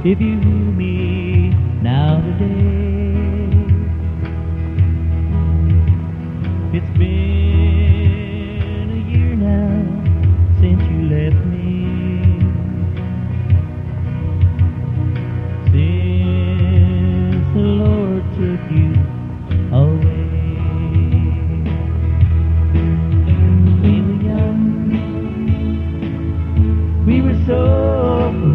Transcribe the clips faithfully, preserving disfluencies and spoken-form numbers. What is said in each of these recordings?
If you knew me now today, it's been a year now since you left me. Since the Lord took you away. We were young, we were so in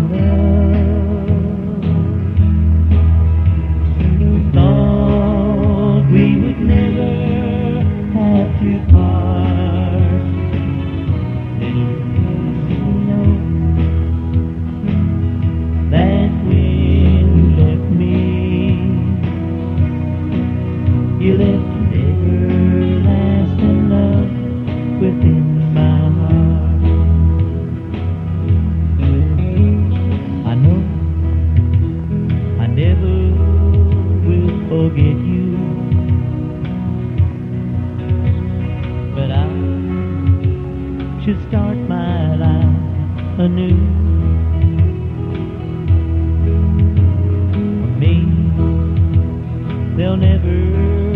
love. Thought we would never have to part. Little did we know that when you left me, you left an everlasting love within my heart. I know I never will forget you, but I should start my life anew. For me, there'll never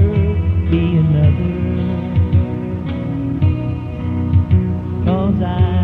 be another, 'cause I